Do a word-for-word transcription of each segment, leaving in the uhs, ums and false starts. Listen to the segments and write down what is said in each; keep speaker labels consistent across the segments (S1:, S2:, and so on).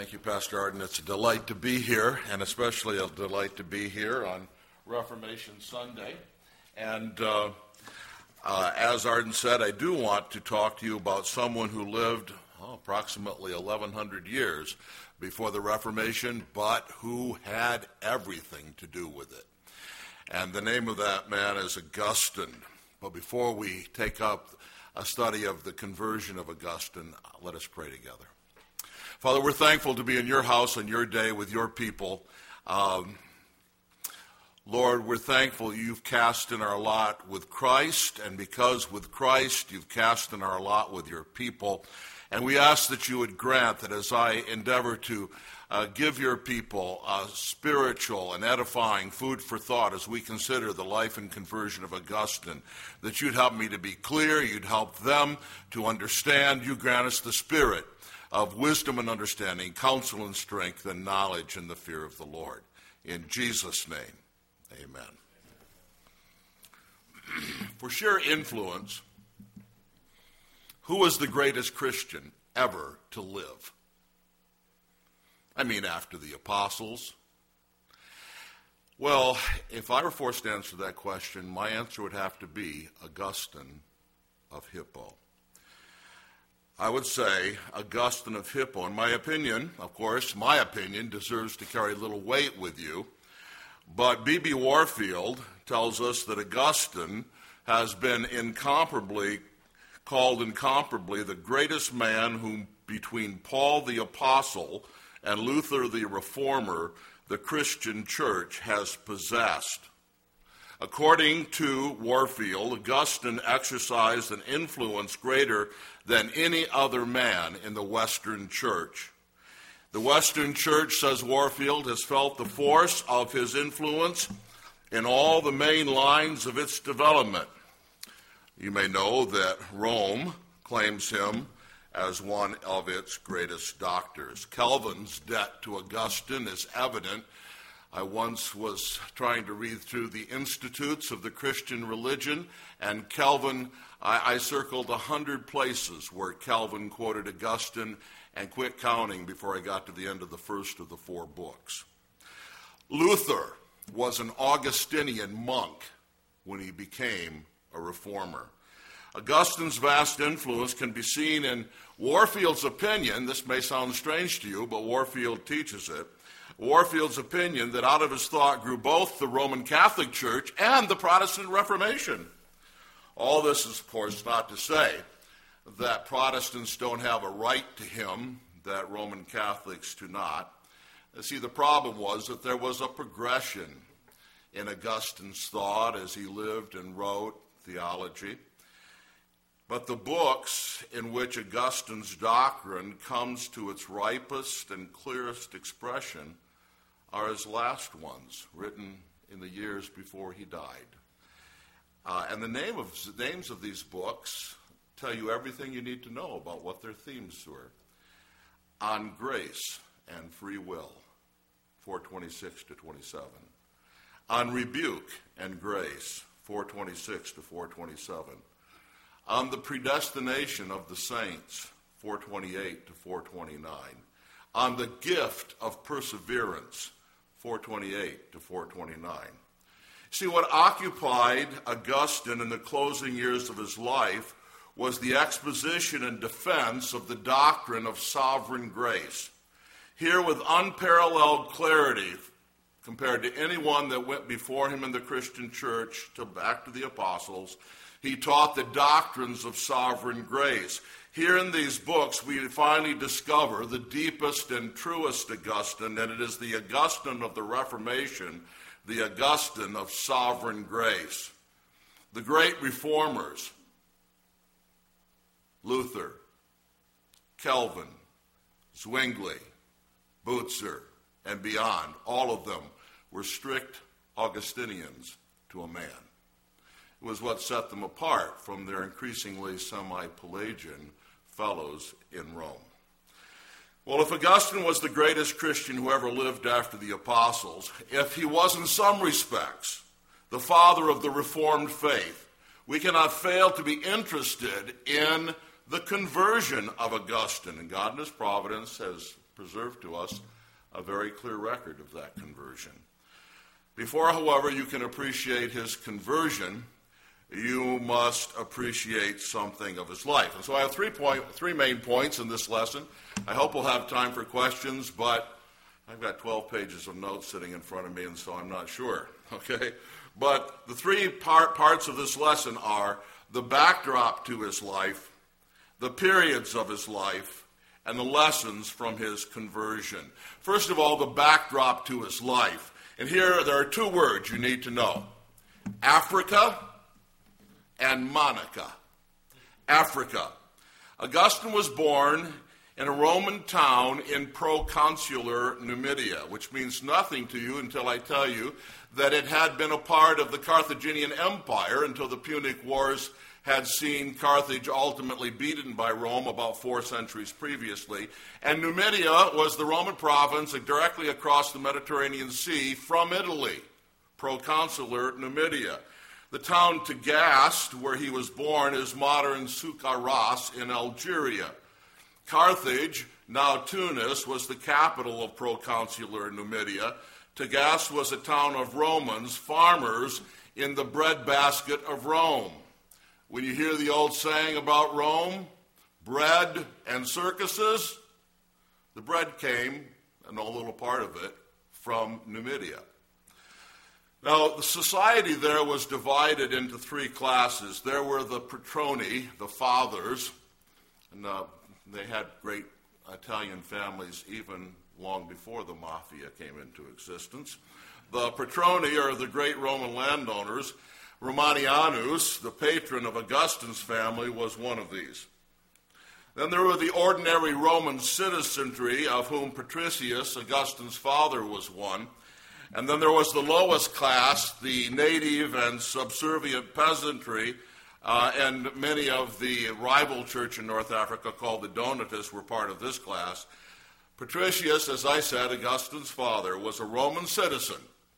S1: Thank you, Pastor Arden. It's a delight to be here, and especially a delight to be here on Reformation Sunday. And uh, uh, as Arden said, I do want to talk to you about someone who lived oh, approximately eleven hundred years before the Reformation, but who had everything to do with it. And the name of that man is Augustine. But before we take up a study of the conversion of Augustine, let us pray together. Father, we're thankful to be in your house on your day with your people. Um, Lord, we're thankful you've cast in our lot with Christ, and because with Christ you've cast in our lot with your people. And we ask that you would grant that as I endeavor to uh, give your people uh, spiritual and edifying food for thought as we consider the life and conversion of Augustine, that you'd help me to be clear, you'd help them to understand, you grant us the spirit of wisdom and understanding, counsel and strength, and knowledge and the fear of the Lord. In Jesus' name, amen. For sheer influence, who was the greatest Christian ever to live? I mean, after the apostles. Well, if I were forced to answer that question, my answer would have to be Augustine of Hippo. I would say Augustine of Hippo. In my opinion, of course, my opinion deserves to carry little weight with you, but B B Warfield tells us that Augustine has been incomparably, called incomparably, the greatest man whom between Paul the Apostle and Luther the Reformer, the Christian church has possessed. According to Warfield, Augustine exercised an influence greater than any other man in the Western church. The Western church, says Warfield, has felt the force of his influence in all the main lines of its development. You may know that Rome claims him as one of its greatest doctors. Calvin's debt to Augustine is evident. I once was trying to read through the Institutes of the Christian Religion, and Calvin, I, I circled a hundred places where Calvin quoted Augustine and quit counting before I got to the end of the first of the four books. Luther was an Augustinian monk when he became a reformer. Augustine's vast influence can be seen in Warfield's opinion. This may sound strange to you, but Warfield teaches it. Warfield's opinion that out of his thought grew both the Roman Catholic Church and the Protestant Reformation. All this is, of course, not to say that Protestants don't have a right to him, that Roman Catholics do not. See, the problem was that there was a progression in Augustine's thought as he lived and wrote theology. But the books in which Augustine's doctrine comes to its ripest and clearest expression are his last ones, written in the years before he died. Uh, and the name of, names of these books tell you everything you need to know about what their themes were. On Grace and Free Will, four twenty-six to twenty-seven. On Rebuke and Grace, four twenty-six to four twenty-seven. On the Predestination of the Saints, four twenty-eight to four twenty-nine. On the Gift of Perseverance, four twenty-eight to four twenty-nine. See, what occupied Augustine in the closing years of his life was the exposition and defense of the doctrine of sovereign grace. Here, with unparalleled clarity compared to anyone that went before him in the Christian church, to back to the apostles, he taught the doctrines of sovereign grace. Here in these books, we finally discover the deepest and truest Augustine, and it is the Augustine of the Reformation, the Augustine of sovereign grace. The great reformers, Luther, Calvin, Zwingli, Butzer, and beyond, all of them were strict Augustinians to a man. It was what set them apart from their increasingly semi-Pelagian fellows in Rome. Well, if Augustine was the greatest Christian who ever lived after the apostles, if he was in some respects the father of the Reformed faith, we cannot fail to be interested in the conversion of Augustine. And God in his providence has preserved to us a very clear record of that conversion. Before, however, you can appreciate his conversion, you must appreciate something of his life. And so I have three point, three main points in this lesson. I hope we'll have time for questions, but I've got twelve pages of notes sitting in front of me, and so I'm not sure, okay? But the three part, parts of this lesson are the backdrop to his life, the periods of his life, and the lessons from his conversion. First of all, the backdrop to his life. And here there are two words you need to know: Africa and Monica. Africa. Augustine was born in a Roman town in proconsular Numidia, which means nothing to you until I tell you that it had been a part of the Carthaginian Empire until the Punic Wars had seen Carthage ultimately beaten by Rome about four centuries previously. And Numidia was the Roman province directly across the Mediterranean Sea from Italy, proconsular Numidia. The town Tagaste, where he was born, is modern Soucarras in Algeria. Carthage, now Tunis, was the capital of proconsular Numidia. Tagaste was a town of Romans, farmers in the breadbasket of Rome. When you hear the old saying about Rome, bread and circuses, the bread came, and a little part of it, from Numidia. Now, the society there was divided into three classes. There were the patroni, the fathers, and uh, they had great Italian families even long before the mafia came into existence. The patroni, or the great Roman landowners. Romanianus, the patron of Augustine's family, was one of these. Then there were the ordinary Roman citizenry, of whom Patricius, Augustine's father, was one. And then there was the lowest class, the native and subservient peasantry, uh, and many of the rival church in North Africa called the Donatists were part of this class. Patricius, as I said, Augustine's father, was a Roman citizen,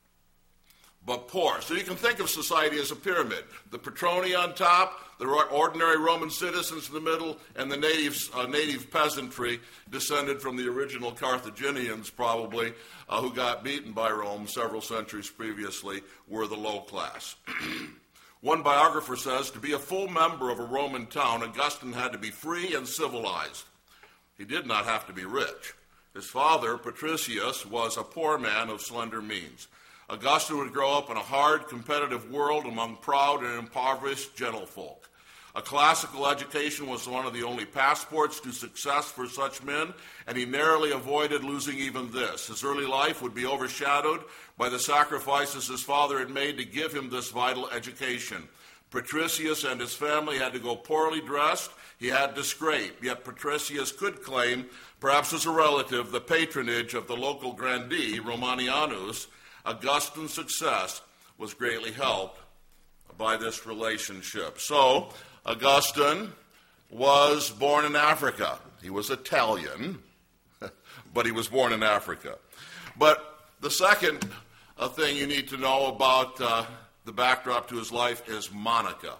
S1: but poor. So you can think of society as a pyramid. The patroni on top, the ordinary Roman citizens in the middle, and the natives, uh, native peasantry descended from the original Carthaginians, probably, uh, who got beaten by Rome several centuries previously, were the low class. One biographer says, to be a full member of a Roman town, Augustine had to be free and civilized. He did not have to be rich. His father, Patricius, was a poor man of slender means. Augustine would grow up in a hard, competitive world among proud and impoverished gentlefolk. A classical education was one of the only passports to success for such men, and he narrowly avoided losing even this. His early life would be overshadowed by the sacrifices his father had made to give him this vital education. Patricius and his family had to go poorly dressed. He had to scrape, yet Patricius could claim, perhaps as a relative, the patronage of the local grandee, Romanianus. Augustine's success was greatly helped by this relationship. So, Augustine was born in Africa. He was Italian, but he was born in Africa. But the second uh, thing you need to know about uh, the backdrop to his life is Monica.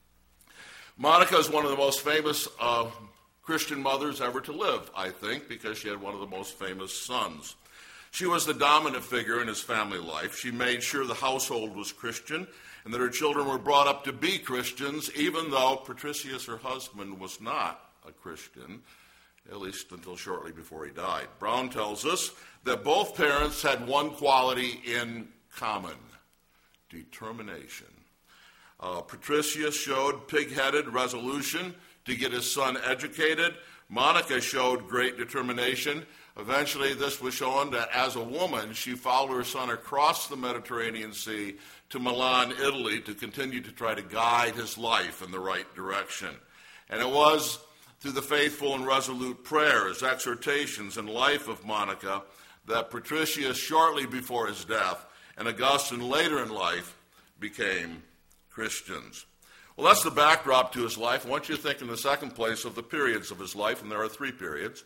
S1: Monica is one of the most famous uh, Christian mothers ever to live, I think, because she had one of the most famous sons. She was the dominant figure in his family life. She made sure the household was Christian and that her children were brought up to be Christians, even though Patricius, her husband, was not a Christian, at least until shortly before he died. Brown tells us that both parents had one quality in common: determination. Uh, Patricius showed pig-headed resolution to get his son educated. Monica showed great determination. Eventually, this was shown that as a woman, she followed her son across the Mediterranean Sea to Milan, Italy, to continue to try to guide his life in the right direction. And it was through the faithful and resolute prayers, exhortations, and life of Monica that Patricius, shortly before his death, and Augustine later in life, became Christians. Well, that's the backdrop to his life. I want you to think in the second place of the periods of his life, and there are three periods.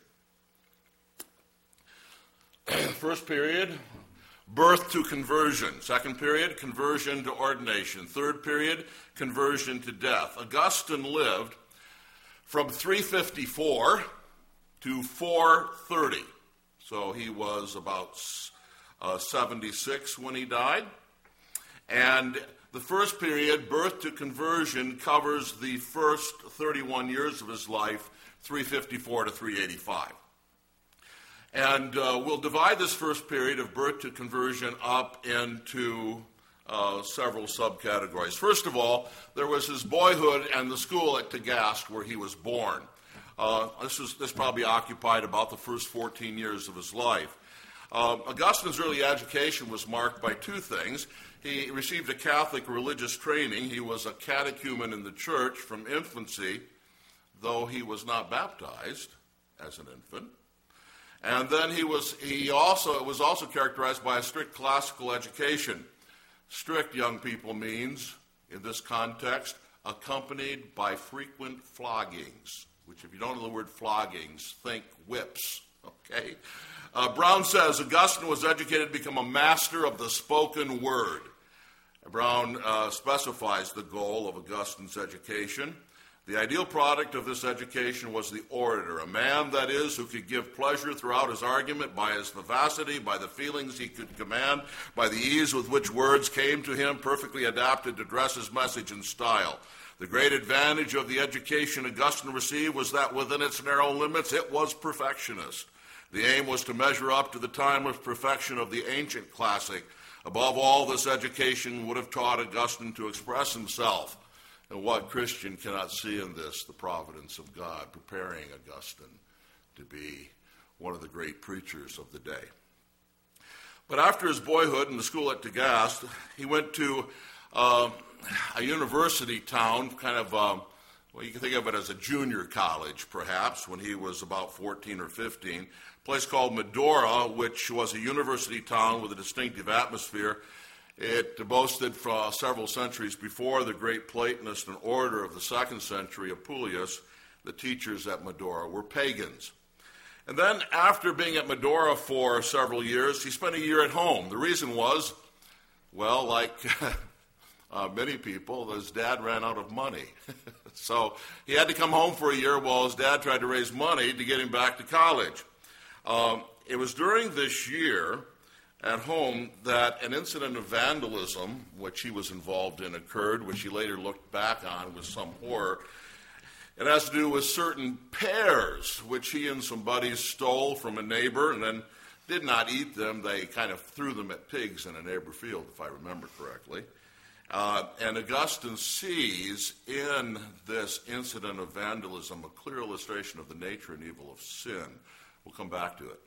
S1: First period, birth to conversion. Second period, conversion to ordination. Third period, conversion to death. Augustine lived from three fifty-four to four thirty. So he was about uh, seventy-six when he died. And the first period, birth to conversion, covers the first thirty-one years of his life, three fifty-four to three eighty-five. And uh, we'll divide this first period of birth to conversion up into uh, several subcategories. First of all, there was his boyhood and the school at Tagaste where he was born. Uh, this, was, this probably occupied about the first fourteen years of his life. Uh, Augustine's early education was marked by two things. He received a Catholic religious training. He was a catechumen in the church from infancy, though he was not baptized as an infant. And then he was he also it was also characterized by a strict classical education. Strict, young people, means, in this context, accompanied by frequent floggings, which, if you don't know the word floggings, think whips, okay? Uh, Brown says Augustine was educated to become a master of the spoken word. Brown uh, specifies the goal of Augustine's education. The ideal product of this education was the orator, a man, that is, who could give pleasure throughout his argument by his vivacity, by the feelings he could command, by the ease with which words came to him, perfectly adapted to dress his message and style. The great advantage of the education Augustine received was that within its narrow limits, it was perfectionist. The aim was to measure up to the timeless perfection of the ancient classic. Above all, this education would have taught Augustine to express himself. And what Christian cannot see in this? The providence of God, preparing Augustine to be one of the great preachers of the day. But after his boyhood in the school at Tagaste, he went to uh, a university town, kind of, um, well, you can think of it as a junior college, perhaps, when he was about fourteen or fifteen, a place called Medora, which was a university town with a distinctive atmosphere. It boasted for several centuries before the great Platonist and orator of the second century, Apuleius. The teachers at Medora were pagans. And then after being at Medora for several years, he spent a year at home. The reason was, well, like uh, many people, his dad ran out of money. So he had to come home for a year while his dad tried to raise money to get him back to college. Um, it was during this year at home that an incident of vandalism, which he was involved in, occurred, which he later looked back on with some horror. It has to do with certain pears, which he and some buddies stole from a neighbor and then did not eat them. They kind of threw them at pigs in a neighbor field, if I remember correctly. Uh, and Augustine sees in this incident of vandalism a clear illustration of the nature and evil of sin. We'll come back to it.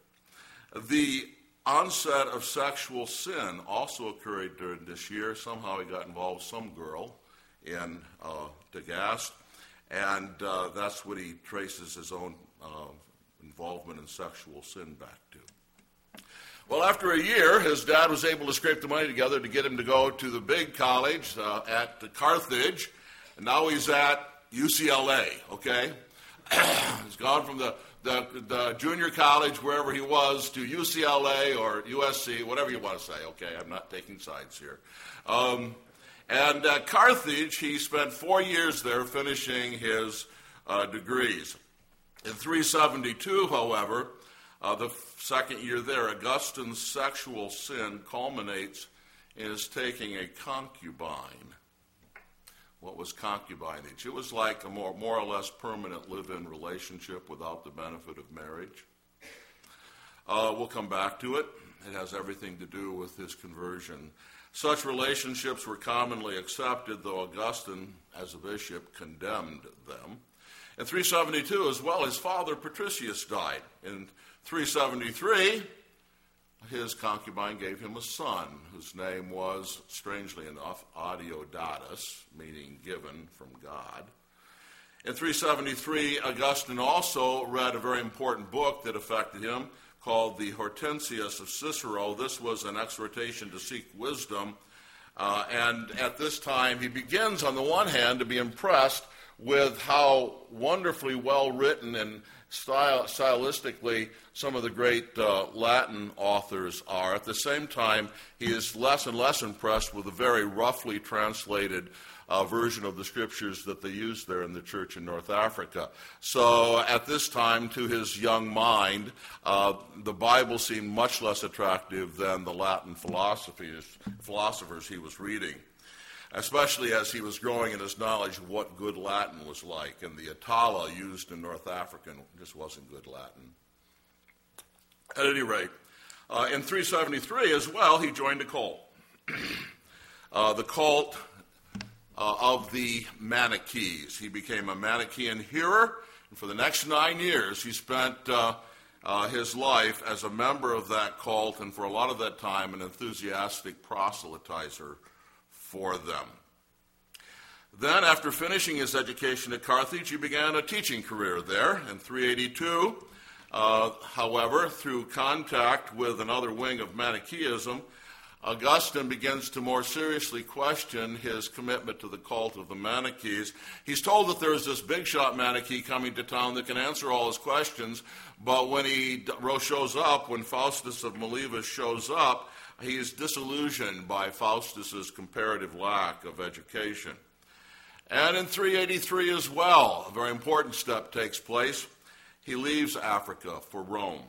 S1: The onset of sexual sin also occurred during this year. Somehow he got involved with some girl in uh, Tagaste, and uh, that's what he traces his own uh, involvement in sexual sin back to. Well, after a year, his dad was able to scrape the money together to get him to go to the big college uh, at Carthage, and now he's at U C L A, okay? He's gone from the The, the junior college, wherever he was, to U C L A or U S C, whatever you want to say. Okay, I'm not taking sides here. Um, and at Carthage, he spent four years there finishing his uh, degrees. In three seventy-two, however, uh, the second year there, Augustine's sexual sin culminates in his taking a concubine. What was concubinage? It was like a more, more or less permanent live-in relationship without the benefit of marriage. Uh, we'll come back to it. It has everything to do with his conversion. Such relationships were commonly accepted, though Augustine, as a bishop, condemned them. In three seventy-two as well, his father Patricius died. In three seventy-three, his concubine gave him a son, whose name was, strangely enough, Adeodatus, meaning given from God. In three seventy-three, Augustine also read a very important book that affected him called the Hortensius of Cicero. This was an exhortation to seek wisdom. Uh, and at this time, he begins, on the one hand, to be impressed with how wonderfully well written and style, stylistically some of the great uh, Latin authors are. At the same time, he is less and less impressed with the very roughly translated uh, version of the scriptures that they used there in the church in North Africa. So at this time, to his young mind, uh, the Bible seemed much less attractive than the Latin philosophies, philosophers he was reading, especially as he was growing in his knowledge of what good Latin was like. And the Atala used in North Africa just wasn't good Latin. At any rate, uh, in three seventy-three as well, he joined a cult. uh, the cult uh, of the Manichees. He became a Manichean hearer, and for the next nine years he spent uh, uh, his life as a member of that cult, and for a lot of that time an enthusiastic proselytizer for them. Then, after finishing his education at Carthage, he began a teaching career there. In three eighty-two, uh, however, through contact with another wing of Manichaeism, Augustine begins to more seriously question his commitment to the cult of the Manichees. He's told that there is this big-shot Manichee coming to town that can answer all his questions, but when he shows up, when Faustus of Miletus shows up, he is disillusioned by Faustus's comparative lack of education. And in three eighty-three as well, a very important step takes place. He leaves Africa for Rome.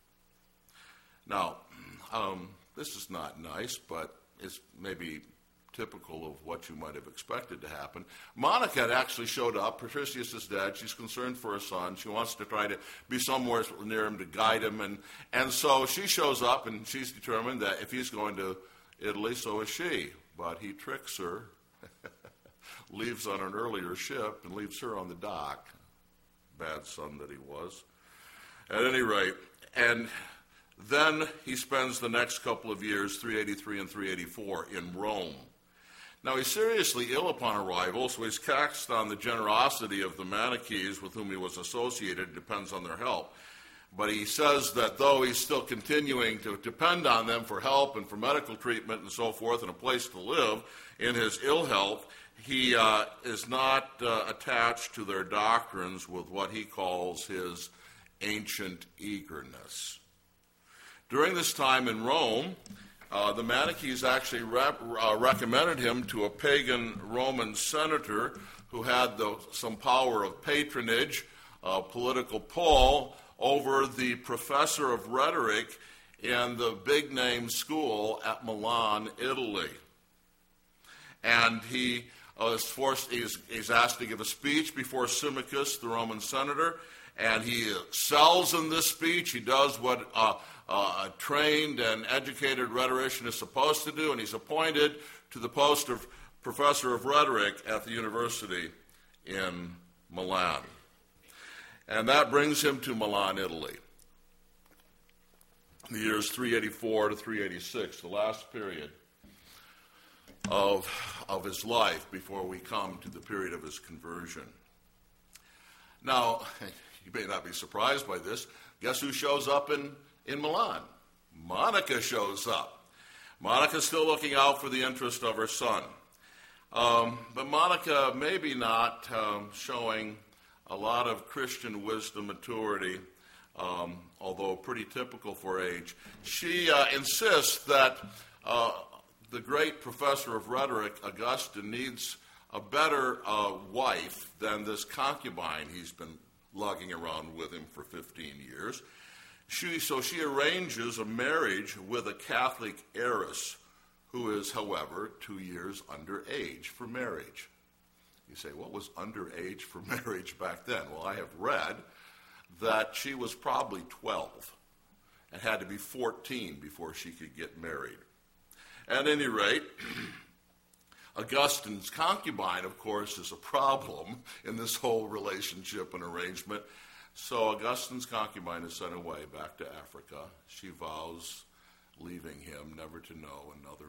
S1: Now, um, this is not nice, but it's maybe typical of what you might have expected to happen. Monica had actually showed up. Patricius is dead. She's concerned for her son. She wants to try to be somewhere near him to guide him. And, and so she shows up, and she's determined that if he's going to Italy, so is she. But he tricks her, leaves on an earlier ship, and leaves her on the dock. Bad son that he was. At any rate, and then he spends the next couple of years, three eighty-three and three eighty-four, in Rome. Now, he's seriously ill upon arrival, so he's taxed on the generosity of the Manichees with whom he was associated. It depends on their help. But he says that though he's still continuing to depend on them for help and for medical treatment and so forth and a place to live in his ill health, he uh, is not uh, attached to their doctrines with what he calls his ancient eagerness. During this time in Rome, uh, the Manichees actually rep, uh, recommended him to a pagan Roman senator who had the, some power of patronage, uh, political pull, over the professor of rhetoric in the big-name school at Milan, Italy. And he uh, is forced, he's, he's asked to give a speech before Symmachus, the Roman senator, and he excels in this speech. He does what uh, uh, a trained and educated rhetorician is supposed to do, and he's appointed to the post of professor of rhetoric at the university in Milan. And that brings him to Milan, Italy. The years three eighty-four to three eighty-six, the last period of, of his life before we come to the period of his conversion. Now, you may not be surprised by this. Guess who shows up in, in Milan? Monica shows up. Monica's still looking out for the interest of her son. Um, but Monica maybe not um, showing a lot of Christian wisdom, maturity, um, although pretty typical for age. She uh, insists that uh, the great professor of rhetoric, Augustine, needs a better uh, wife than this concubine he's been lugging around with him for fifteen years. She, so she arranges a marriage with a Catholic heiress who is, however, two years underage for marriage. You say, what was underage for marriage back then? Well, I have read that she was probably twelve and had to be fourteen before she could get married. At any rate, Augustine's concubine, of course, is a problem in this whole relationship and arrangement. So Augustine's concubine is sent away back to Africa. She vows, leaving him, never to know another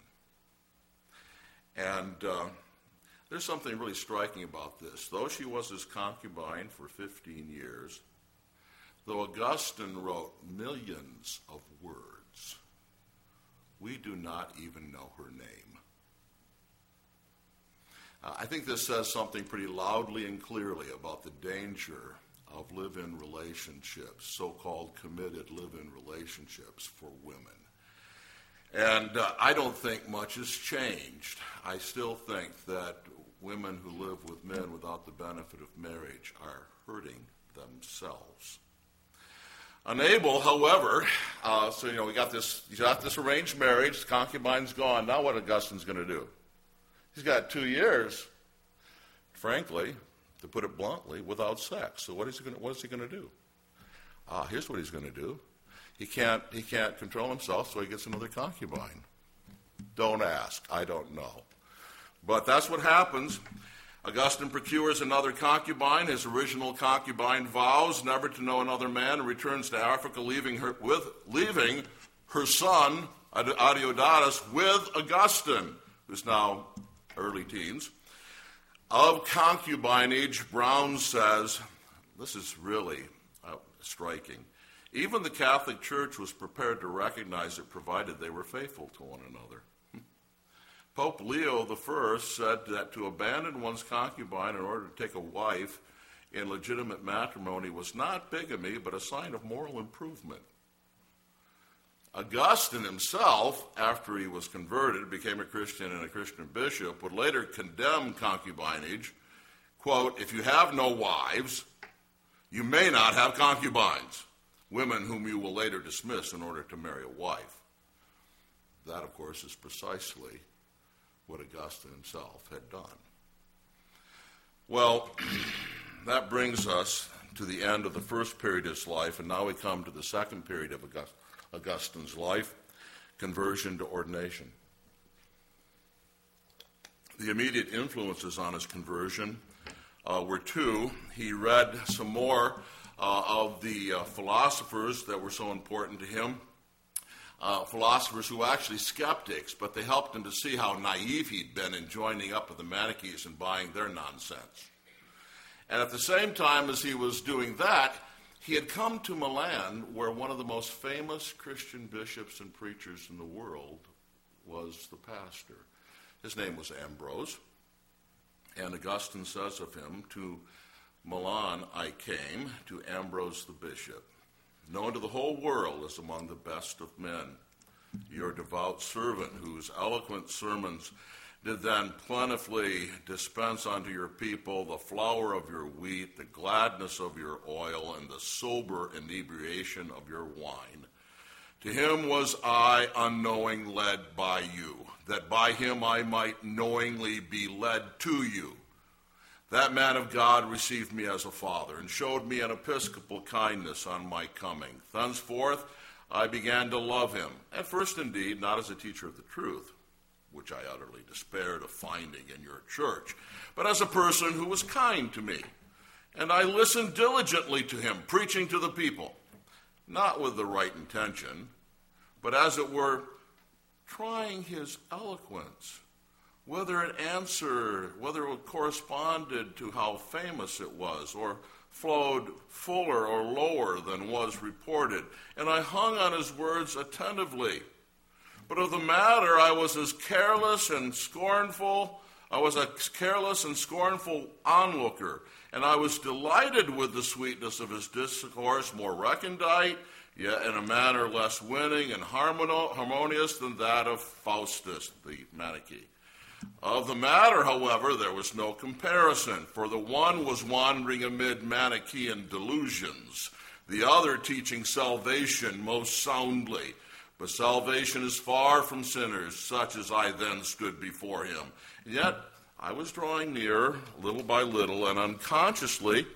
S1: man. And uh, there's something really striking about this. Though she was his concubine for fifteen years, though Augustine wrote millions of words, we do not even know her name. Uh, I think this says something pretty loudly and clearly about the danger of live-in relationships, so-called committed live-in relationships for women. And uh, I don't think much has changed. I still think that women who live with men without the benefit of marriage are hurting themselves. Unable, however, uh, so, you know, we got this, you got this arranged marriage, the concubine's gone. Now what Augustine's going to do? He's got two years, frankly, to put it bluntly, without sex. So what is he going to, what is he going to do? Uh, here's what he's going to do. He can't, he can't control himself, so he gets another concubine. Don't ask. I don't know. But that's what happens. Augustine procures another concubine. His original concubine vows never to know another man and returns to Africa, leaving her, with, leaving her son, Adeodatus, with Augustine, who's now early teens. Of concubinage, Brown says, this is really uh, striking, even the Catholic Church was prepared to recognize it provided they were faithful to one another. Pope Leo the First said that to abandon one's concubine in order to take a wife in legitimate matrimony was not bigamy, but a sign of moral improvement. Augustine himself, after he was converted, became a Christian and a Christian bishop, would later condemn concubinage. Quote, if you have no wives, you may not have concubines, women whom you will later dismiss in order to marry a wife. That, of course, is precisely what Augustine himself had done. Well, that brings us to the end of the first period of his life, and now we come to the second period of August- Augustine's life, conversion to ordination. The immediate influences on his conversion uh, were two. He read some more uh, of the uh, philosophers that were so important to him. Uh, philosophers who were actually skeptics, but they helped him to see how naive he'd been in joining up with the Manichees and buying their nonsense. And at the same time as he was doing that, he had come to Milan, where one of the most famous Christian bishops and preachers in the world was the pastor. His name was Ambrose, and Augustine says of him, to Milan I came, to Ambrose the bishop, known to the whole world as among the best of men, your devout servant, whose eloquent sermons did then plentifully dispense unto your people the flour of your wheat, the gladness of your oil, and the sober inebriation of your wine. To him was I unknowing led by you, that by him I might knowingly be led to you. That man of God received me as a father and showed me an episcopal kindness on my coming. Thenceforth I began to love him, at first indeed not as a teacher of the truth, which I utterly despaired of finding in your church, but as a person who was kind to me. And I listened diligently to him, preaching to the people, not with the right intention, but as it were, trying his eloquence, whether it answered, whether it corresponded to how famous it was, or flowed fuller or lower than was reported. And I hung on his words attentively. But of the matter I was as careless and scornful, I was a careless and scornful onlooker, and I was delighted with the sweetness of his discourse, more recondite, yet in a manner less winning and harmonious than that of Faustus the Manichee. Of the matter, however, there was no comparison, for the one was wandering amid Manichaean delusions, the other teaching salvation most soundly. But salvation is far from sinners, such as I then stood before him. And yet, I was drawing near, little by little, and unconsciously,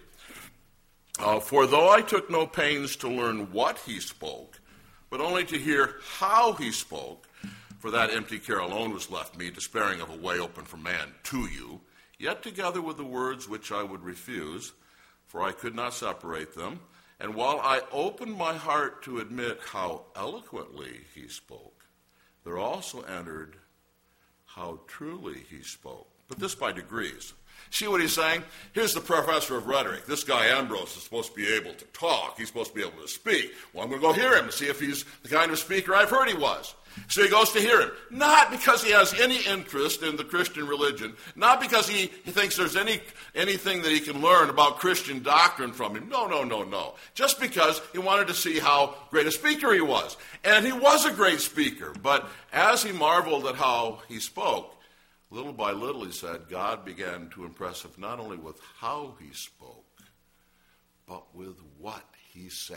S1: uh, for though I took no pains to learn what he spoke, but only to hear how he spoke, for that empty care alone was left me, despairing of a way open for man to you, yet together with the words which I would refuse, for I could not separate them, and while I opened my heart to admit how eloquently he spoke, there also entered how truly he spoke, but this by degrees. See what he's saying? Here's the professor of rhetoric. This guy Ambrose is supposed to be able to talk. He's supposed to be able to speak. Well, I'm going to go hear him and see if he's the kind of speaker I've heard he was. So he goes to hear him. Not because he has any interest in the Christian religion. Not because he, he thinks there's any anything that he can learn about Christian doctrine from him. No, no, no, no. Just because he wanted to see how great a speaker he was. And he was a great speaker. But as he marveled at how he spoke, little by little, he said, God began to impress him not only with how he spoke, but with what he said.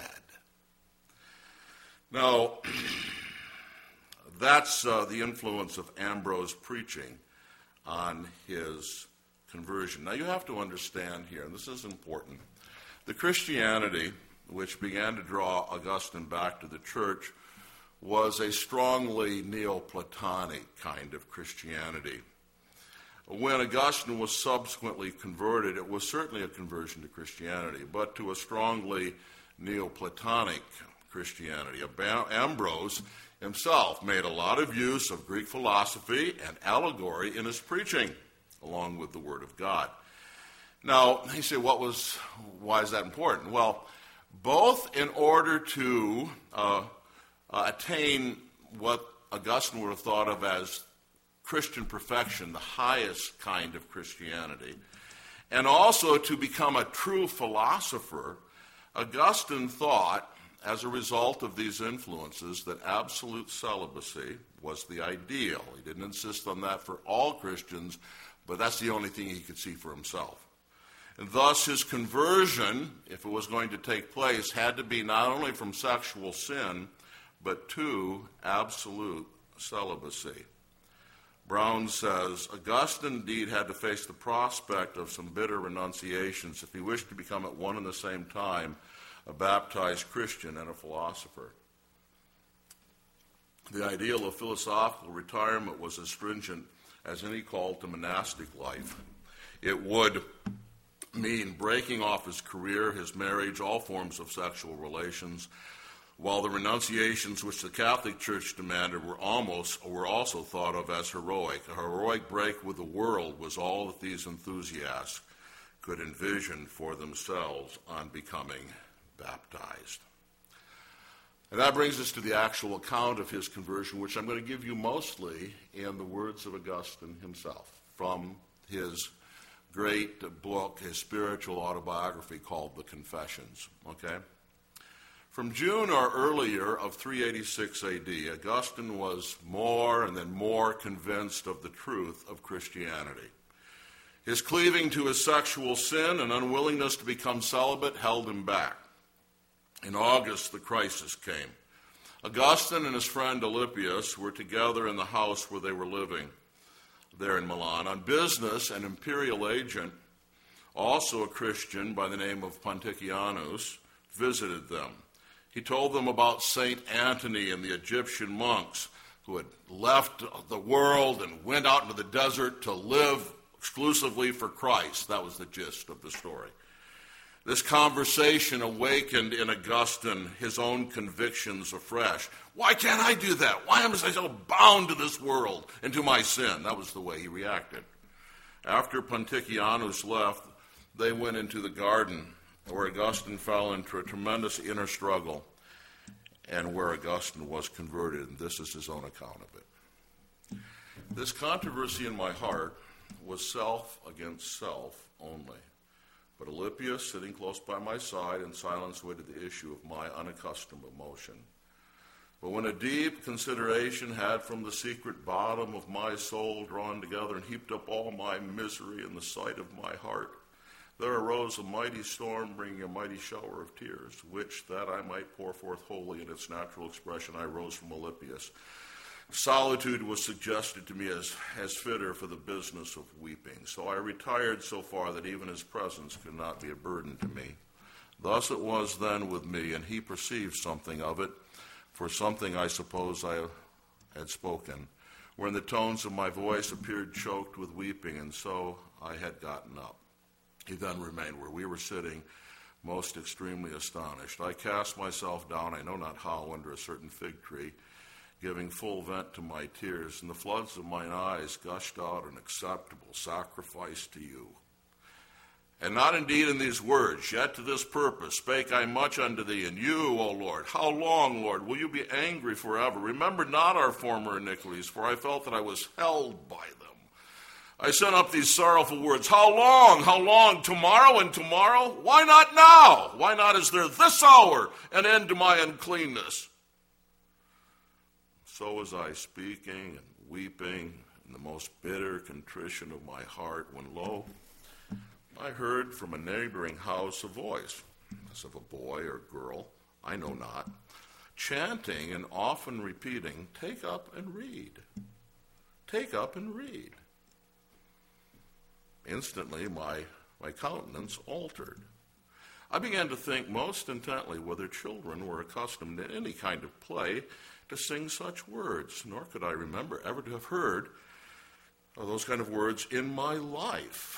S1: Now, that's uh, the influence of Ambrose preaching on his conversion. Now, you have to understand here, and this is important, the Christianity which began to draw Augustine back to the church was a strongly Neoplatonic kind of Christianity. When Augustine was subsequently converted, it was certainly a conversion to Christianity, but to a strongly Neoplatonic Christianity. Ambrose himself made a lot of use of Greek philosophy and allegory in his preaching, along with the Word of God. Now, you say, what was, why is that important? Well, both in order to uh, uh, attain what Augustine would have thought of as Christian perfection, the highest kind of Christianity, and also to become a true philosopher, Augustine thought, as a result of these influences, that absolute celibacy was the ideal. He didn't insist on that for all Christians, but that's the only thing he could see for himself. And thus his conversion, if it was going to take place, had to be not only from sexual sin, but to absolute celibacy. Brown says, Augustine indeed had to face the prospect of some bitter renunciations if he wished to become at one and the same time a baptized Christian and a philosopher. The ideal of philosophical retirement was as stringent as any call to monastic life. It would mean breaking off his career, his marriage, all forms of sexual relations, while the renunciations which the Catholic Church demanded were almost were also thought of as heroic. A heroic break with the world was all that these enthusiasts could envision for themselves on becoming baptized. And that brings us to the actual account of his conversion, which I'm going to give you mostly in the words of Augustine himself, from his great book, his spiritual autobiography called The Confessions. Okay? From June or earlier of three eighty-six A D, Augustine was more and then more convinced of the truth of Christianity. His cleaving to his sexual sin and unwillingness to become celibate held him back. In August, the crisis came. Augustine and his friend Alypius were together in the house where they were living there in Milan on business. An imperial agent, also a Christian by the name of Ponticianus, visited them. He told them about Saint Antony and the Egyptian monks who had left the world and went out into the desert to live exclusively for Christ. That was the gist of the story. This conversation awakened in Augustine his own convictions afresh. Why can't I do that? Why am I so bound to this world and to my sin? That was the way he reacted. After Ponticianus left, they went into the garden, where Augustine fell into a tremendous inner struggle and where Augustine was converted, and this is his own account of it. This controversy in my heart was self against self only, but Alypius, sitting close by my side, in silence waited the issue of my unaccustomed emotion. But when a deep consideration had from the secret bottom of my soul drawn together and heaped up all my misery in the sight of my heart, there arose a mighty storm, bringing a mighty shower of tears, which, that I might pour forth wholly in its natural expression, I rose from Alypius. Solitude was suggested to me as, as fitter for the business of weeping. So I retired so far that even his presence could not be a burden to me. Thus it was then with me, and he perceived something of it, for something I suppose I had spoken, wherein the tones of my voice appeared choked with weeping, and so I had gotten up. He then remained where we were sitting, most extremely astonished. I cast myself down, I know not how, under a certain fig tree, giving full vent to my tears, and the floods of mine eyes gushed out an acceptable sacrifice to you. And not indeed in these words, yet to this purpose spake I much unto thee, and you, O Lord, how long, Lord, will you be angry forever? Remember not our former iniquities, for I felt that I was held by them. I sent up these sorrowful words, how long, how long, tomorrow and tomorrow? Why not now? Why not is there this hour an end to my uncleanness? So was I speaking and weeping in the most bitter contrition of my heart, when lo, I heard from a neighboring house a voice, as of a boy or girl, I know not, chanting and often repeating, take up and read. Take up and read. Instantly my, my countenance altered. I began to think most intently whether children were accustomed in any kind of play to sing such words, nor could I remember ever to have heard of those kind of words in my life.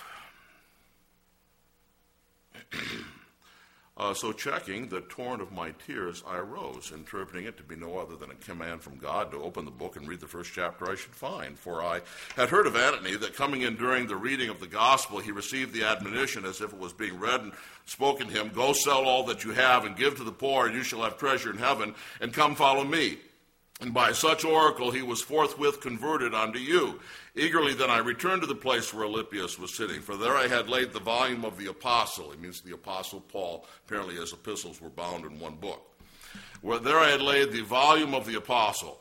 S1: uh, so checking the torrent of my tears, I arose, interpreting it to be no other than a command from God to open the book and read the first chapter I should find. For I had heard of Antony that coming in during the reading of the gospel, he received the admonition as if it was being read and spoken to him, go sell all that you have and give to the poor, and you shall have treasure in heaven, and come follow me. And by such oracle he was forthwith converted unto you. Eagerly then I returned to the place where Alypius was sitting, for there I had laid the volume of the apostle. It means the apostle Paul. Apparently his epistles were bound in one book. Where there I had laid the volume of the apostle.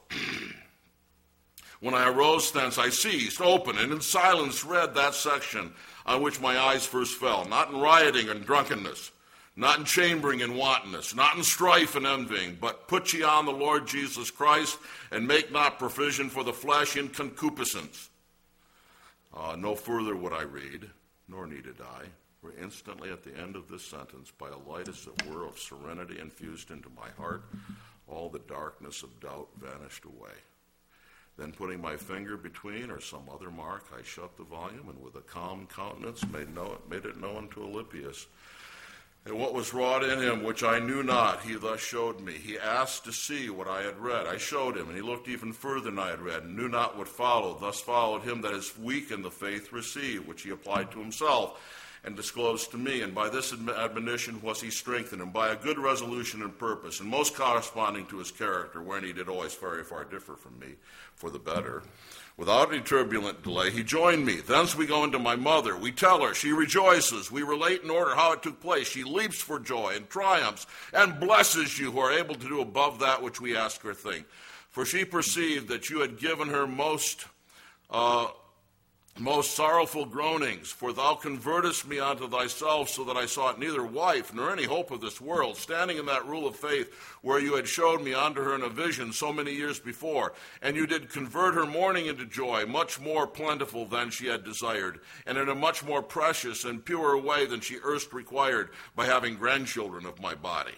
S1: When I arose thence, I ceased, opened, and in silence read that section on which my eyes first fell, not in rioting and drunkenness, not in chambering and wantonness, not in strife and envying, but put ye on the Lord Jesus Christ, and make not provision for the flesh in concupiscence. Uh, no further would I read, nor needed I, for instantly at the end of this sentence, by a light as it were of serenity infused into my heart, all the darkness of doubt vanished away. Then putting my finger between or some other mark, I shut the volume, and with a calm countenance made, know, made it known to Alypius. And what was wrought in him, which I knew not, he thus showed me. He asked to see what I had read. I showed him, and he looked even further than I had read, and knew not what followed. Thus followed him that is weak in the faith received, which he applied to himself, and disclosed to me. And by this admonition was he strengthened, and by a good resolution and purpose, and most corresponding to his character, wherein he did always very far differ from me, for the better. Without any turbulent delay, he joined me. Thence we go into my mother. We tell her. She rejoices. We relate in order how it took place. She leaps for joy and triumphs and blesses you who are able to do above that which we ask or think. For she perceived that you had given her most uh, most sorrowful groanings, for thou convertest me unto thyself, so that I sought neither wife nor any hope of this world, standing in that rule of faith where you had showed me unto her in a vision so many years before. And you did convert her mourning into joy, much more plentiful than she had desired, and in a much more precious and purer way than she erst required, by having grandchildren of my body.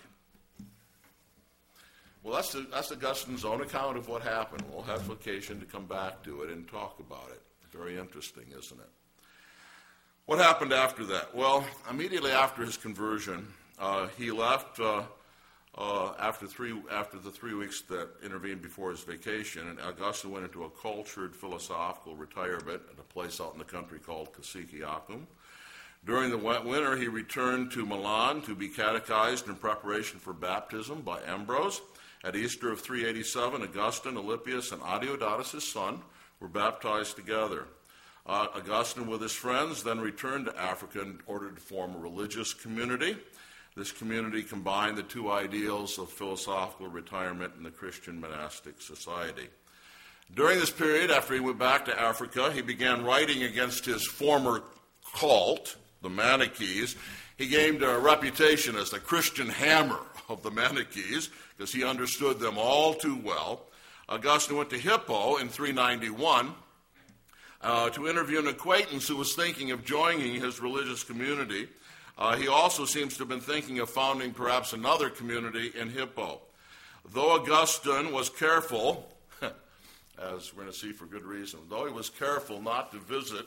S1: Well, that's, the, that's Augustine's own account of what happened. We'll have occasion to come back to it and talk about it. Very interesting, isn't it? What happened after that? Well, immediately after his conversion, uh, he left uh, uh, after three after the three weeks that intervened before his vacation, and Augustine went into a cultured philosophical retirement at a place out in the country called Cassiciacum. During the winter, he returned to Milan to be catechized in preparation for baptism by Ambrose. At Easter of three eighty-seven, Augustine, Alypius, and Adeodatus, his son, were baptized together. Uh, Augustine, with his friends, then returned to Africa in order to form a religious community. This community combined the two ideals of philosophical retirement and the Christian monastic society. During this period, after he went back to Africa, he began writing against his former cult, the Manichees. He gained a reputation as the Christian hammer of the Manichees, because he understood them all too well. Augustine went to Hippo in three ninety-one uh, to interview an acquaintance who was thinking of joining his religious community. Uh, he also seems to have been thinking of founding perhaps another community in Hippo. Though Augustine was careful, as we're going to see for good reason, though he was careful not to visit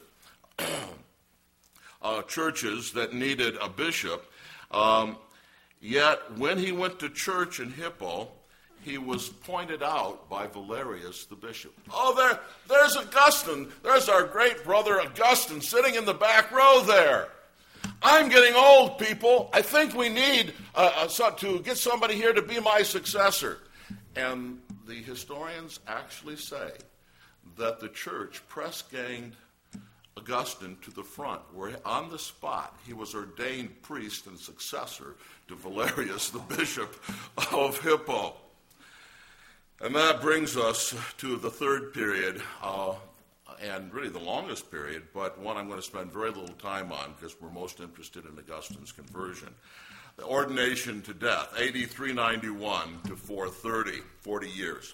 S1: uh, churches that needed a bishop, um, yet when he went to church in Hippo, he was pointed out by Valerius the bishop. Oh, there, there's Augustine. There's our great brother Augustine sitting in the back row there. I'm getting old, people. I think we need uh, uh, to get somebody here to be my successor. And the historians actually say that the church press-ganged Augustine to the front, where on the spot he was ordained priest and successor to Valerius, the bishop of Hippo. And that brings us to the third period, uh, and really the longest period, but one I'm going to spend very little time on because we're most interested in Augustine's conversion. The ordination to death, A D three ninety-one to four thirty, forty years.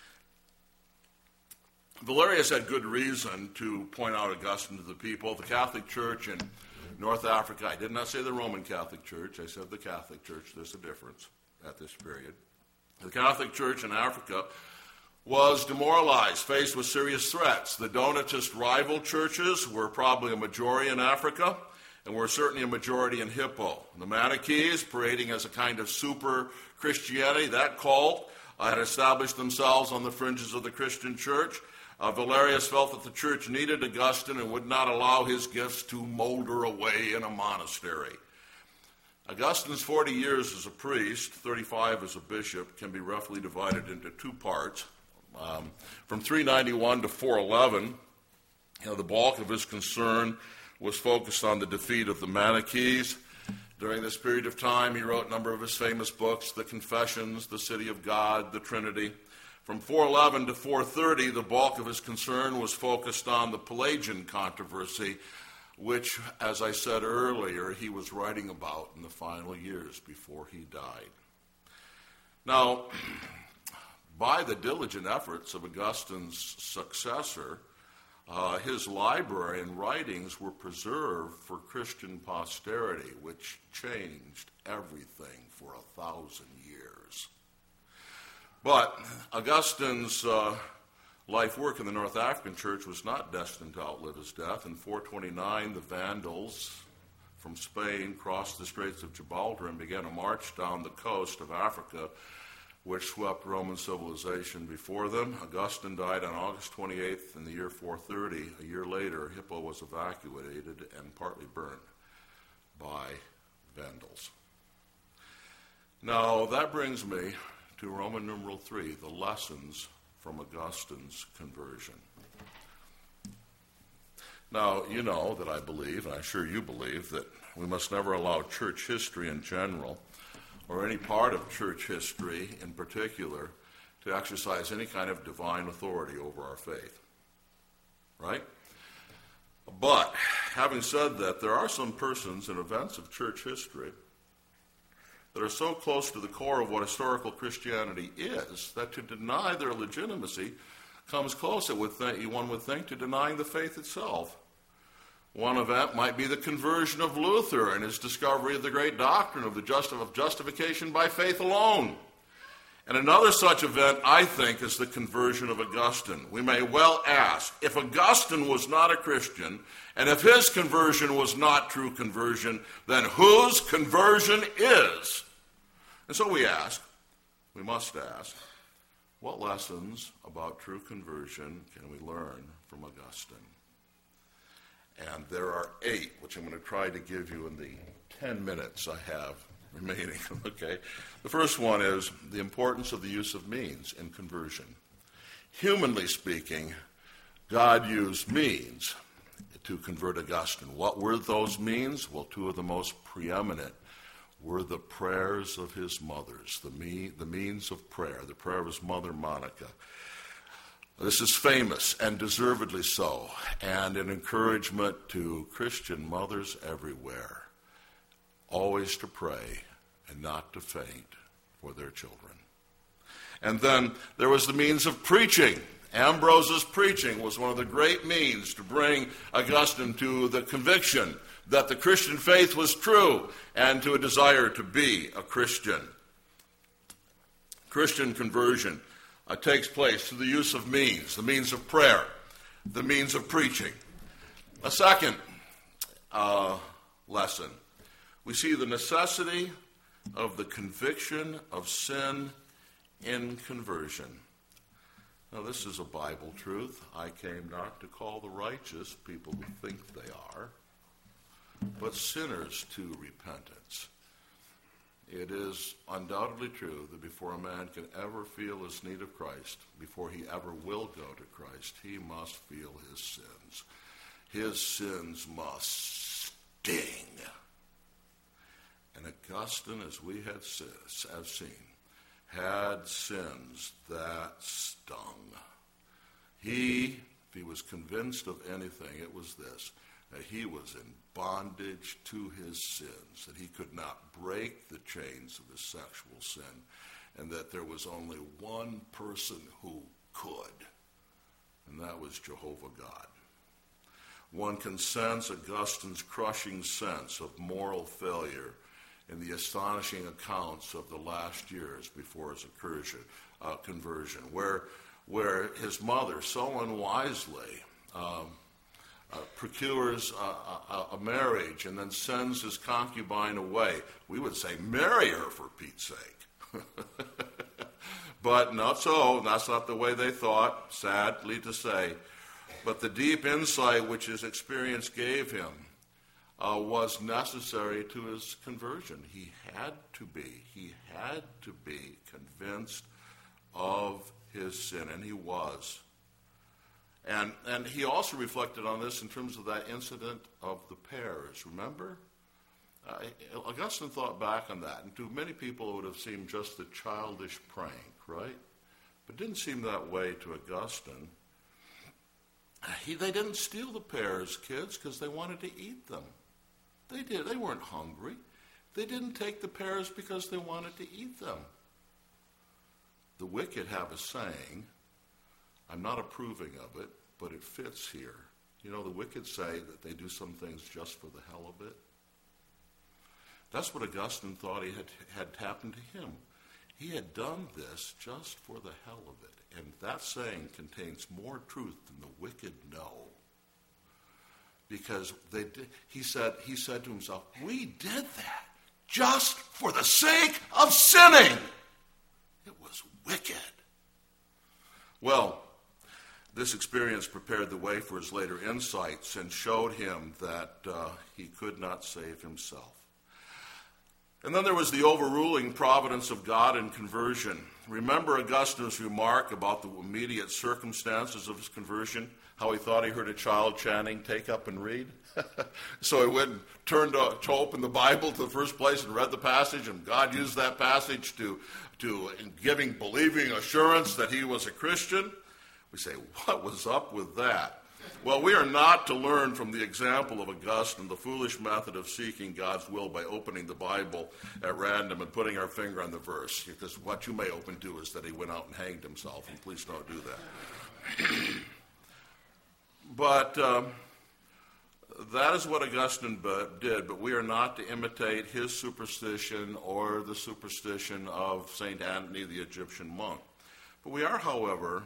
S1: Valerius had good reason to point out Augustine to the people. The Catholic Church in North Africa, I did not say the Roman Catholic Church, I said the Catholic Church. There's a difference at this period. The Catholic Church in Africa was demoralized, faced with serious threats. The Donatist rival churches were probably a majority in Africa, and were certainly a majority in Hippo. The Manichees, parading as a kind of super Christianity, that cult uh, had established themselves on the fringes of the Christian church. Uh, Valerius felt that the church needed Augustine and would not allow his gifts to molder away in a monastery. Augustine's forty years as a priest, thirty-five as a bishop, can be roughly divided into two parts. Um, from three ninety-one to four eleven, you know, the bulk of his concern was focused on the defeat of the Manichees. During this period of time, he wrote a number of his famous books, The Confessions, The City of God, The Trinity. From four eleven to four thirty, the bulk of his concern was focused on the Pelagian controversy, which, as I said earlier, he was writing about in the final years before he died. Now, by the diligent efforts of Augustine's successor, uh, his library and writings were preserved for Christian posterity, which changed everything for a thousand years. But Augustine's uh, life work in the North African church was not destined to outlive his death. In four twenty-nine, the Vandals from Spain crossed the Straits of Gibraltar and began a march down the coast of Africa, which swept Roman civilization before them. Augustine died on August twenty-eighth in the year four thirty. A year later, Hippo was evacuated and partly burned by Vandals. Now, that brings me to Roman numeral three, the lessons from Augustine's conversion. Now, you know that I believe, and I'm sure you believe, that we must never allow church history in general, or any part of church history in particular, to exercise any kind of divine authority over our faith. Right? But, having said that, there are some persons and events of church history that are so close to the core of what historical Christianity is that to deny their legitimacy comes close, it would think, one would think, to denying the faith itself. One event might be the conversion of Luther and his discovery of the great doctrine of the just, of justification by faith alone. And another such event, I think, is the conversion of Augustine. We may well ask, if Augustine was not a Christian, and if his conversion was not true conversion, then whose conversion is? And so we ask, we must ask, what lessons about true conversion can we learn from Augustine? And there are eight, which I'm going to try to give you in the ten minutes I have remaining. Okay. The first one is the importance of the use of means in conversion. Humanly speaking, God used means to convert Augustine. What were those means? Well, two of the most preeminent were the prayers of his mothers, the, me, the means of prayer, the prayer of his mother, Monica. This is famous, and deservedly so, and an encouragement to Christian mothers everywhere, always to pray and not to faint for their children. And then there was the means of preaching. Ambrose's preaching was one of the great means to bring Augustine to the conviction that the Christian faith was true and to a desire to be a Christian. Christian conversion uh, takes place through the use of means, the means of prayer, the means of preaching. A second uh, lesson, we see the necessity of the conviction of sin in conversion. Now, this is a Bible truth. I came not to call the righteous people who think they are, but sinners to repentance. It is undoubtedly true that before a man can ever feel his need of Christ, before he ever will go to Christ, he must feel his sins. His sins must sting. And Augustine, as we had have seen, had sins that stung. He, if he was convinced of anything, it was this, that he was in bondage to his sins, that he could not break the chains of his sexual sin, and that there was only one person who could, and that was Jehovah God. One can sense Augustine's crushing sense of moral failure in the astonishing accounts of the last years before his incursion, uh, conversion, where, where his mother so unwisely um, uh, procures a, a, a marriage and then sends his concubine away. We would say, marry her for Pete's sake. But not so. That's not the way they thought, sadly to say. But the deep insight which his experience gave him uh, was necessary to his conversion. He had to be. He had to be convinced of his sin, and he was. And, and he also reflected on this in terms of that incident of the pears. Remember? Uh, Augustine thought back on that, and to many people it would have seemed just a childish prank, right? But it didn't seem that way to Augustine. He, they didn't steal the pears, kids, because they wanted to eat them. They did. They weren't hungry. They didn't take the pears because they wanted to eat them. The wicked have a saying. I'm not approving of it, but it fits here. You know, the wicked say that they do some things just for the hell of it. That's what Augustine thought he had, had happened to him. He had done this just for the hell of it. And that saying contains more truth than the wicked know. Because they did, he said, he said to himself, we did that just for the sake of sinning. It was wicked. Well, this experience prepared the way for his later insights and showed him that uh, he could not save himself. And then there was the overruling providence of God in conversion. Remember Augustine's remark about the immediate circumstances of his conversion, how he thought he heard a child chanting, take up and read? So he went and turned to, to open the Bible to the first place and read the passage, and God used that passage to, to giving believing assurance that he was a Christian. We say, what was up with that? Well, we are not to learn from the example of Augustine the foolish method of seeking God's will by opening the Bible at random and putting our finger on the verse, because what you may open to is that he went out and hanged himself, and please don't do that. But um, that is what Augustine did, but we are not to imitate his superstition or the superstition of Saint Anthony, the Egyptian monk. But we are, however,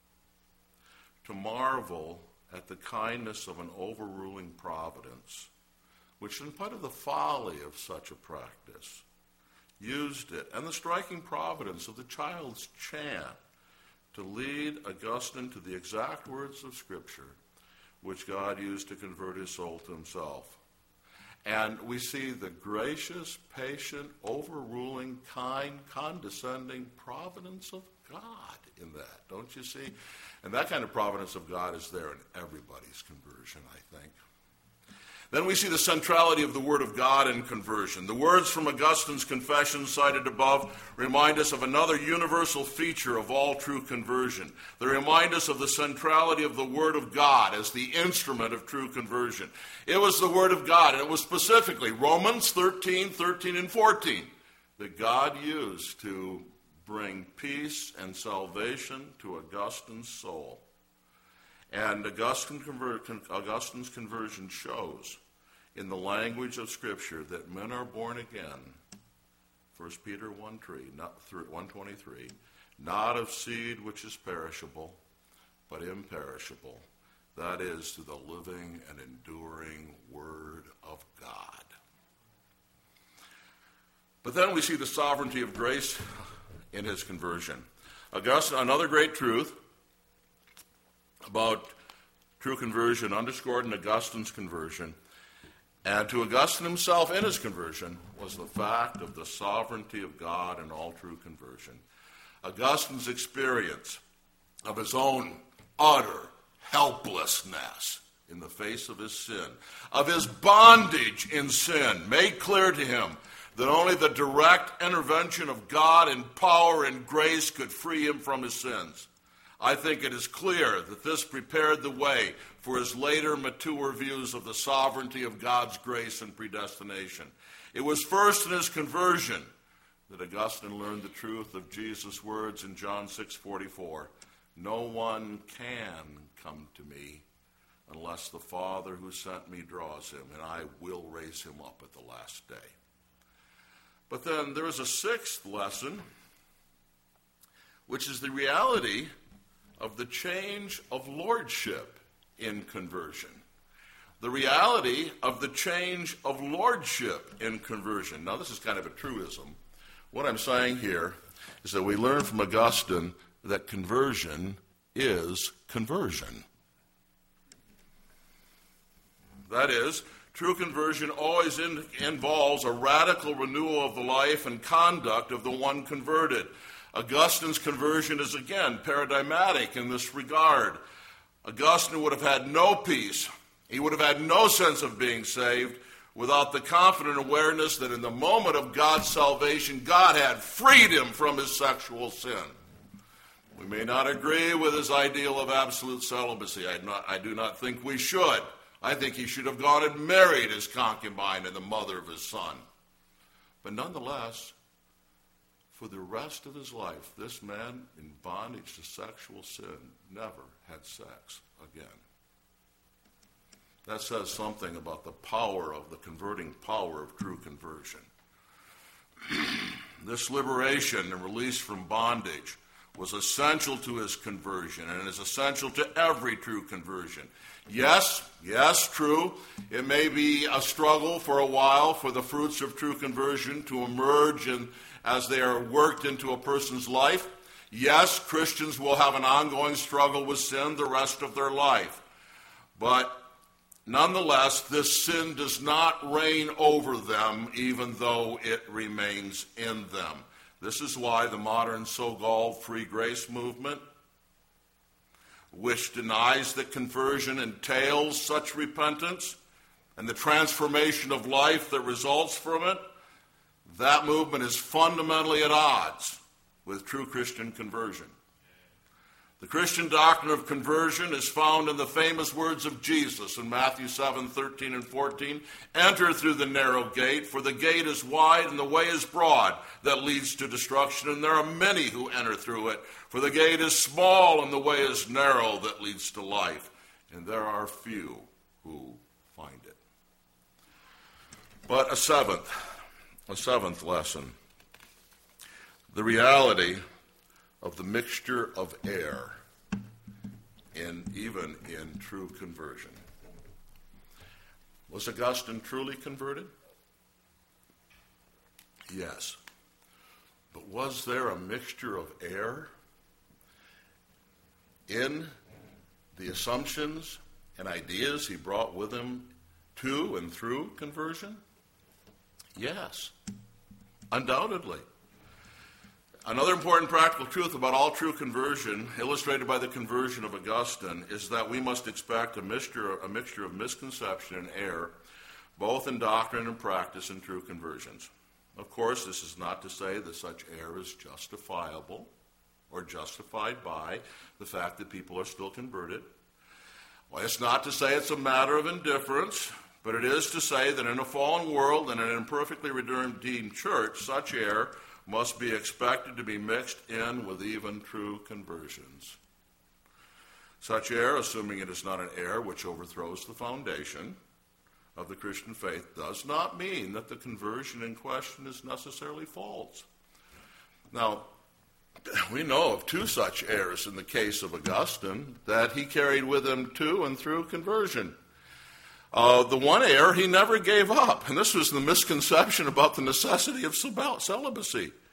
S1: to marvel at the kindness of an overruling providence, which in spite of the folly of such a practice, used it, and the striking providence of the child's chant to lead Augustine to the exact words of Scripture which God used to convert his soul to himself. And we see the gracious, patient, overruling, kind, condescending providence of God in that, don't you see? And that kind of providence of God is there in everybody's conversion, I think. Then we see the centrality of the Word of God in conversion. The words from Augustine's confession cited above remind us of another universal feature of all true conversion. They remind us of the centrality of the Word of God as the instrument of true conversion. It was the Word of God, and it was specifically Romans thirteen, thirteen, and fourteen that God used to bring peace and salvation to Augustine's soul. And Augustine conver- Augustine's conversion shows in the language of Scripture that men are born again, First Peter one twenty-three, not of seed which is perishable, but imperishable, that is, to the living and enduring Word of God. But then we see the sovereignty of grace in his conversion. Augustine, another great truth about true conversion underscored in Augustine's conversion, and to Augustine himself in his conversion, was the fact of the sovereignty of God in all true conversion. Augustine's experience of his own utter helplessness in the face of his sin, of his bondage in sin, made clear to him that only the direct intervention of God in power and grace could free him from his sins. I think it is clear that this prepared the way for his later mature views of the sovereignty of God's grace and predestination. It was first in his conversion that Augustine learned the truth of Jesus' words in John six forty-four. No one can come to me unless the Father who sent me draws him, and I will raise him up at the last day. But then there is a sixth lesson, which is the reality of the change of lordship in conversion. The reality of the change of lordship in conversion. Now, this is kind of a truism. What I'm saying here is that we learn from Augustine that conversion is conversion. That is, true conversion always in, involves a radical renewal of the life and conduct of the one converted. Augustine's conversion is again paradigmatic in this regard. Augustine would have had no peace. He would have had no sense of being saved without the confident awareness that in the moment of God's salvation, God had freed him from his sexual sin. We may not agree with his ideal of absolute celibacy. I, not, I do not think we should. I think he should have gone and married his concubine and the mother of his son. But nonetheless, for the rest of his life, this man in bondage to sexual sin never had sex again. That says something about the power of the converting power of true conversion. This liberation and release from bondage was essential to his conversion and is essential to every true conversion. Yes, yes, true. It may be a struggle for a while for the fruits of true conversion to emerge and as they are worked into a person's life. Yes, Christians will have an ongoing struggle with sin the rest of their life. But nonetheless, this sin does not reign over them, even though it remains in them. This is why the modern so-called free grace movement, which denies that conversion entails such repentance and the transformation of life that results from it, that movement is fundamentally at odds with true Christian conversion. The Christian doctrine of conversion is found in the famous words of Jesus in Matthew seven, thirteen and fourteen. Enter through the narrow gate, for the gate is wide and the way is broad that leads to destruction, and there are many who enter through it. For the gate is small and the way is narrow that leads to life, and there are few who find it. But a seventh, a seventh lesson, the reality of the mixture of error in even in true conversion. Was Augustine truly converted? Yes. But was there a mixture of error in the assumptions and ideas he brought with him to and through conversion? Yes, undoubtedly. Another important practical truth about all true conversion, illustrated by the conversion of Augustine, is that we must expect a mixture, a mixture of misconception and error, both in doctrine and practice in true conversions. Of course, this is not to say that such error is justifiable or justified by the fact that people are still converted. Well, it's not to say it's a matter of indifference, but it is to say that in a fallen world and an imperfectly redeemed church, such error must be expected to be mixed in with even true conversions. Such error, assuming it is not an error which overthrows the foundation of the Christian faith, does not mean that the conversion in question is necessarily false. Now, we know of two such errors in the case of Augustine that he carried with him to and through conversion. Uh, the one error he never gave up, and this was the misconception about the necessity of celibacy.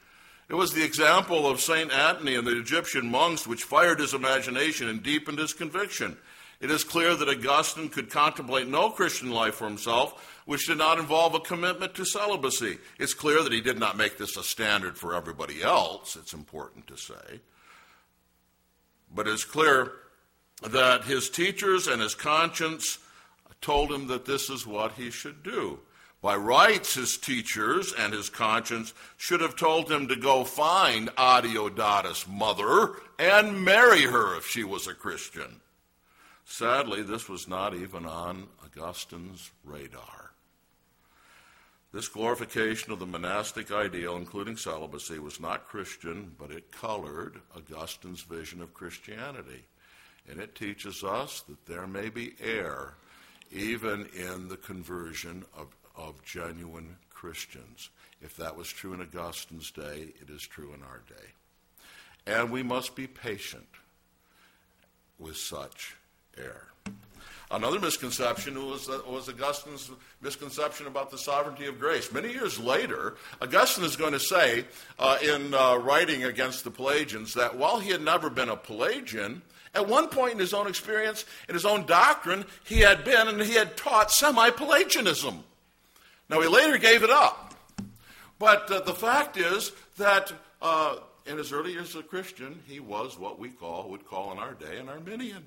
S1: It was the example of Saint Antony and the Egyptian monks which fired his imagination and deepened his conviction. It is clear that Augustine could contemplate no Christian life for himself which did not involve a commitment to celibacy. It's clear that he did not make this a standard for everybody else, it's important to say. But it's clear that his teachers and his conscience told him that this is what he should do. By rights, his teachers and his conscience should have told him to go find Adeodatus' mother and marry her if she was a Christian. Sadly, this was not even on Augustine's radar. This glorification of the monastic ideal, including celibacy, was not Christian, but it colored Augustine's vision of Christianity. And it teaches us that there may be error even in the conversion of, of genuine Christians. If that was true in Augustine's day, it is true in our day. And we must be patient with such error. Another misconception was, uh, was Augustine's misconception about the sovereignty of grace. Many years later, Augustine is going to say uh, in uh, writing against the Pelagians that while he had never been a Pelagian, at one point in his own experience, in his own doctrine, he had been and he had taught semi-Pelagianism. Now, he later gave it up. But uh, the fact is that uh, in his early years as a Christian, he was what we call, would call in our day, an Arminian.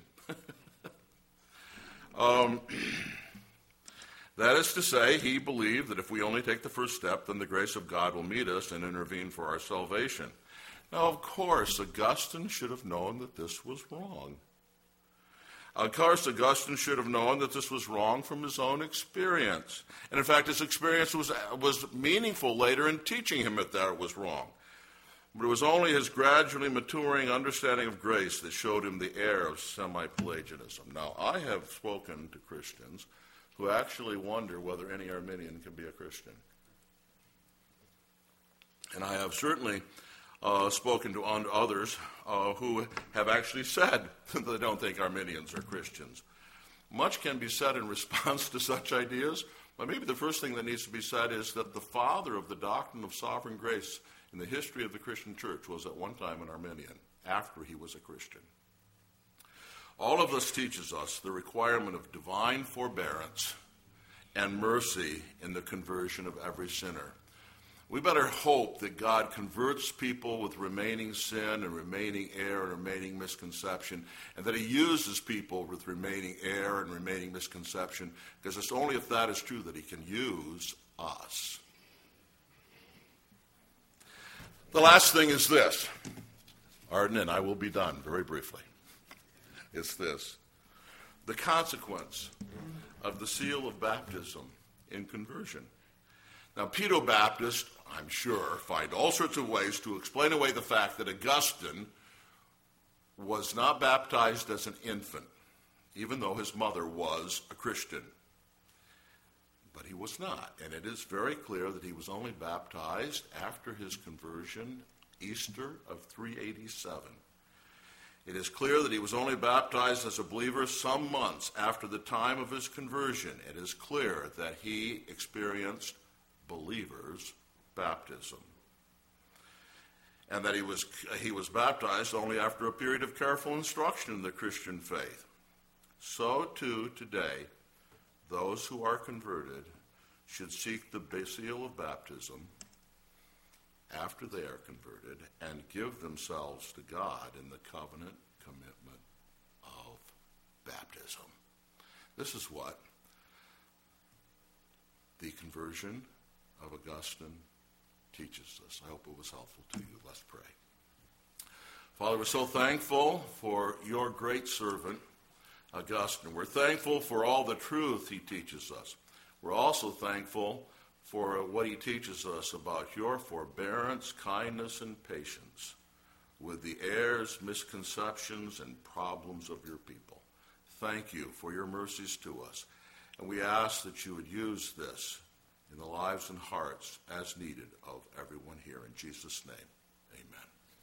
S1: um, that is to say, he believed that if we only take the first step, then the grace of God will meet us and intervene for our salvation. Now, of course, Augustine should have known that this was wrong. Of course, Augustine should have known that this was wrong from his own experience. And in fact, his experience was, was meaningful later in teaching him that that was wrong. But it was only his gradually maturing understanding of grace that showed him the error of semi-Pelagianism. Now, I have spoken to Christians who actually wonder whether any Arminian can be a Christian. And I have certainly Uh, spoken to others uh, who have actually said that they don't think Arminians are Christians. Much can be said in response to such ideas, but maybe the first thing that needs to be said is that the father of the doctrine of sovereign grace in the history of the Christian church was at one time an Arminian, after he was a Christian. All of this teaches us the requirement of divine forbearance and mercy in the conversion of every sinner. We better hope that God converts people with remaining sin and remaining error and remaining misconception, and that he uses people with remaining error and remaining misconception, because it's only if that is true that he can use us. The last thing is this. Arden, and I will be done very briefly. It's this. The consequence of the seal of baptism in conversion. Now, Pedobaptists, I'm sure, find all sorts of ways to explain away the fact that Augustine was not baptized as an infant, even though his mother was a Christian. But he was not, and it is very clear that he was only baptized after his conversion, Easter of three eighty-seven. It is clear that he was only baptized as a believer some months after the time of his conversion. It is clear that he experienced believers' baptism, and that he was he was baptized only after a period of careful instruction in the Christian faith. So too today, those who are converted should seek the seal of baptism after they are converted and give themselves to God in the covenant commitment of baptism. This is what the conversion of Augustine teaches us. I hope it was helpful to you. Let's pray. Father, we're so thankful for your great servant, Augustine. We're thankful for all the truth he teaches us. We're also thankful for what he teaches us about your forbearance, kindness, and patience with the errors, misconceptions, and problems of your people. Thank you for your mercies to us. And we ask that you would use this in the lives and hearts as needed of everyone here. In Jesus' name.